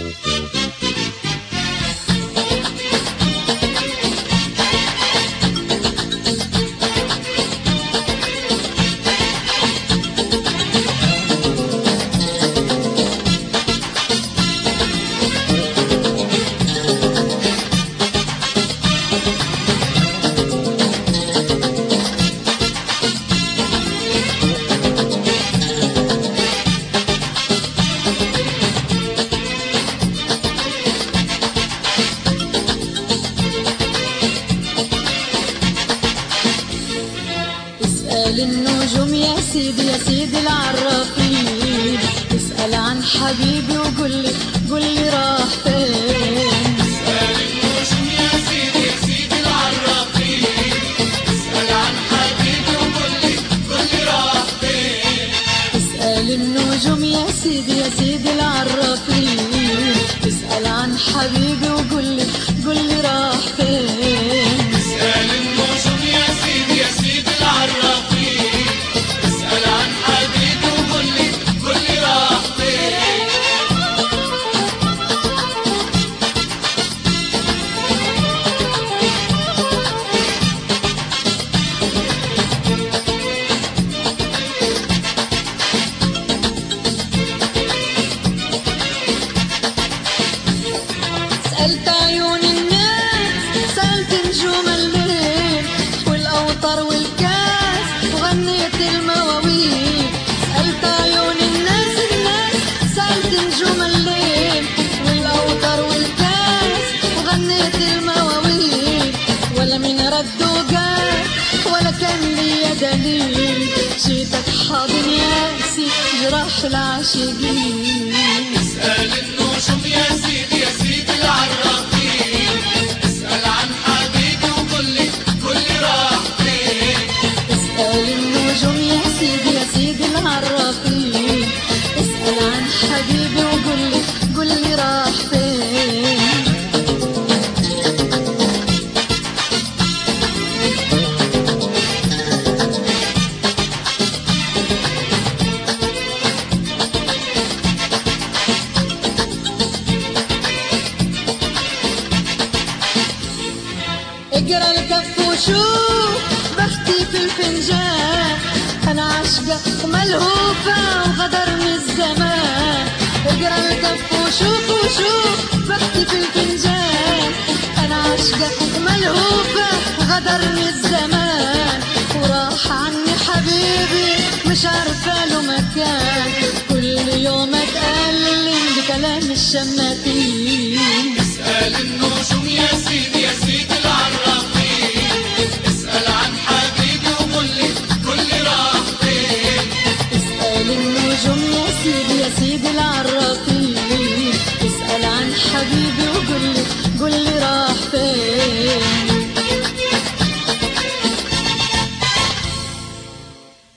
النجوم يا سيدي يا سيدي العرافين، اسأل عن حبيبي وقولي راح فين. اسأل النجوم يا سيدي يا سيدي العرافين، اسأل عن حبيبي وقولي راح فين. اسأل النجوم يا سيدي يا سيدي العرافين، اسأل عن حبيبي وقولي راح فين. اسأل النجوم يا سيدي يا سيدي العرافين، اسأل عن حبيبي وقولي راح فين. سألت عيون الناس، سألت نجوم الليل والأوتار والكاس وغنيت المواويل. سألت عيون الناس سألت نجوم الليل والأوتار والكاس وغنيت المواويل. ولا من رد وقال ولا كان لي دليل، جيتك حاضن ياسي جراح العاشقين. اسأل النجوم يا سيدي يا سيدي العرافين، اسأل عن حبيبي وقولي راح فين. اسأل النجوم يا سيدي يا سيدي العرافين، اسأل عن حبيبي وقولي راح فين. اقرا الكف وشوف بختي في الفنجان، انا عاشقة وملهوفة وغدرني الزمان. اقرا الكف وشوف بختي في الفنجان، انا عاشقة وملهوفة وغدرني الزمان. وراح عني حبيبي مش عارفة له مكان، كل يوم اتألم بكلام الشماتين. اسأل النجوم يا سيدي يا سيدي العرافين، اسأل عن حبيبي وقولي راح فين. اسأل النجوم يا سيدي يا سيدي العرافين، اسأل عن حبيبي وقولي راح فين.